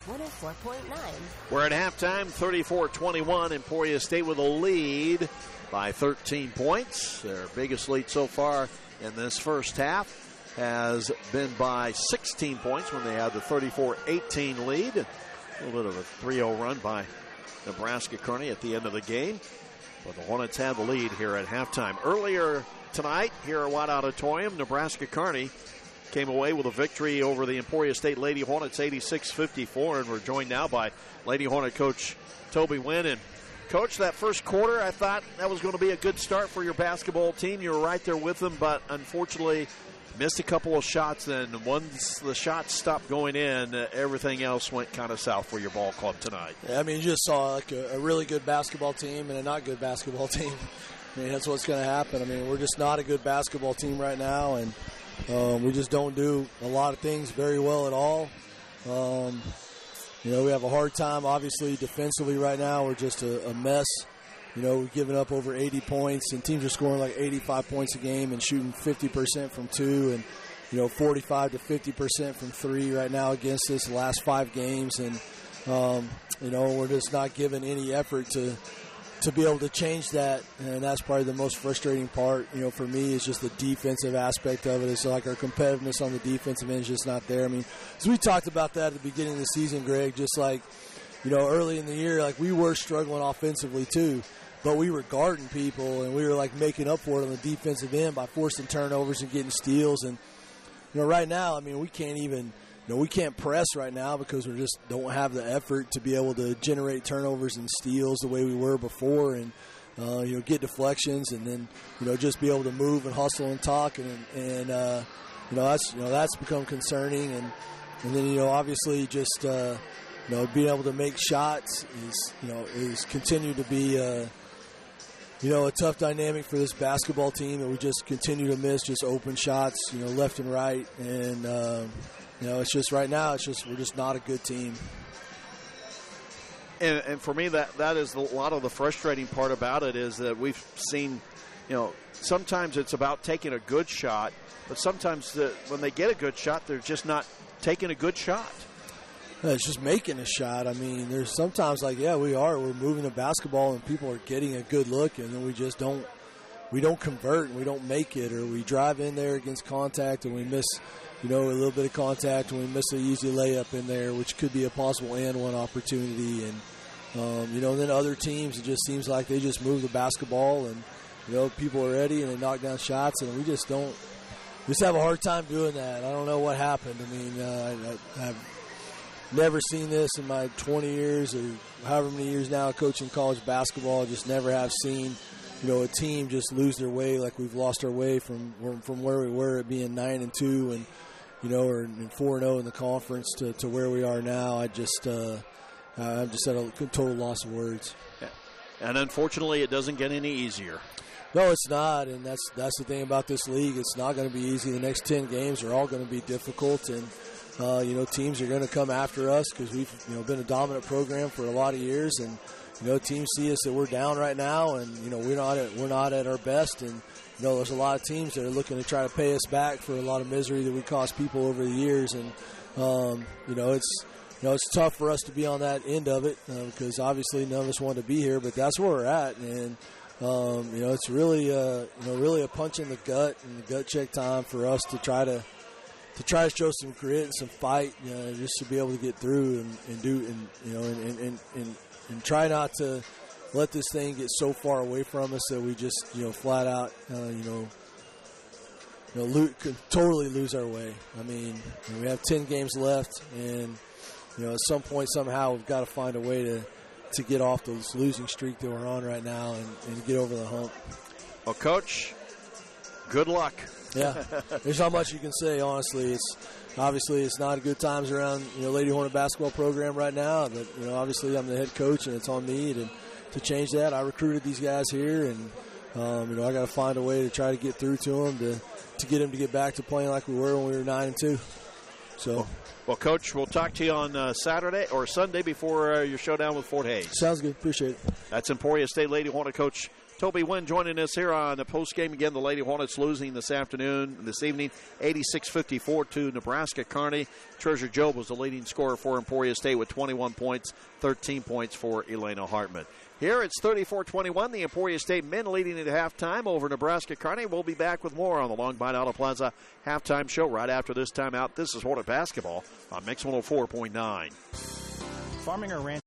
104.9. We're at halftime, 34-21. Emporia State with a lead by 13 points. Their biggest lead so far in this first half has been by 16 points when they had the 34-18 lead. A little bit of a 3-0 run by Nebraska Kearney at the end of the game. But the Hornets have the lead here at halftime. Earlier tonight, here at Watt Auditorium, Nebraska Kearney came away with a victory over the Emporia State Lady Hornets 86-54, and we're joined now by Lady Hornet coach Toby Wynn. And Coach, that first quarter, I thought that was going to be a good start for your basketball team. You were right there with them, but unfortunately missed a couple of shots. Then once the shots stopped going in, everything else went kind of south for your ball club tonight. Yeah, I mean, you just saw like a really good basketball team and a not good basketball team. I mean, that's what's going to happen. I mean, we're just not a good basketball team right now, and we just don't do a lot of things very well at all. We have a hard time, obviously, defensively right now. We're just a mess. We've given up over 80 points, and teams are scoring like 85 points a game and shooting 50% from two and, 45 to 50% from three right now against us the last 5 games. And, we're just not giving any effort to be able to change that, and that's probably the most frustrating part, for me, is just the defensive aspect of it. It's like our competitiveness on the defensive end is just not there. I mean, as we talked about that at the beginning of the season, Greg, just like, early in the year, like we were struggling offensively too, but we were guarding people, and we were like making up for it on the defensive end by forcing turnovers and getting steals. And, right now, I mean, we can't even – we can't press right now because we just don't have the effort to be able to generate turnovers and steals the way we were before, and get deflections, and then just be able to move and hustle and talk, and that's become concerning, and then obviously just being able to make shots is continued to be a tough dynamic for this basketball team, and we just continue to miss just open shots left and right, and it's just right now, we're just not a good team. And for me, that is a lot of the frustrating part about it, is that we've seen, sometimes it's about taking a good shot, but sometimes when they get a good shot, they're just not taking a good shot. It's just making a shot. I mean, there's sometimes we're moving the basketball and people are getting a good look, and then we just don't convert and we don't make it, or we drive in there against contact and we miss, a little bit of contact, and we miss an easy layup in there, which could be a possible and one opportunity. And, then other teams, it just seems like they just move the basketball and, people are ready and they knock down shots, and we just have a hard time doing that. I don't know what happened. I mean, I've never seen this in my 20 years or however many years now coaching college basketball. I just never have seen a team just lose their way like we've lost our way from where we were at being 9-2 and or 4-0 in the conference to where we are now. I'm just at a total loss of words. And unfortunately, it doesn't get any easier. No, it's not, and that's the thing about this league. It's not going to be easy. The next 10 games are all going to be difficult, and teams are going to come after us because we've been a dominant program for a lot of years, and teams see us that we're down right now, and we're not at our best, and there's a lot of teams that are looking to try to pay us back for a lot of misery that we caused people over the years, and it's tough for us to be on that end of it because obviously none of us want to be here, but that's where we're at, and it's really really a punch in the gut and the gut check time for us to try to show some grit and some fight, just to be able to get through and try not to let this thing get so far away from us that we just, flat out, totally lose our way. I mean, we have 10 games left, and, at some point, somehow, we've got to find a way to get off this losing streak that we're on right now and get over the hump. Well, Coach, good luck. Yeah, there's not much you can say, honestly. It's not good times around, Lady Hornet basketball program right now, but, obviously I'm the head coach, and it's on me to change that. I recruited these guys here, and, I got to find a way to try to get through to them to get them to get back to playing like we were when we were 9-2. So, well, Coach, we'll talk to you on Saturday or Sunday before your showdown with Fort Hays. Sounds good. Appreciate it. That's Emporia State Lady Hornet coach Toby Wynn joining us here on the post game. Again, the Lady Hornets losing this evening, 86-54 to Nebraska Kearney. Treasure Jobe was the leading scorer for Emporia State with 21 points, 13 points for Elena Hartman. Here it's 34-21. The Emporia State men leading at halftime over Nebraska Kearney. We'll be back with more on the Long Beach Auto Plaza halftime show right after this timeout. This is Hornet basketball on Mix 104.9. Farming or ranching.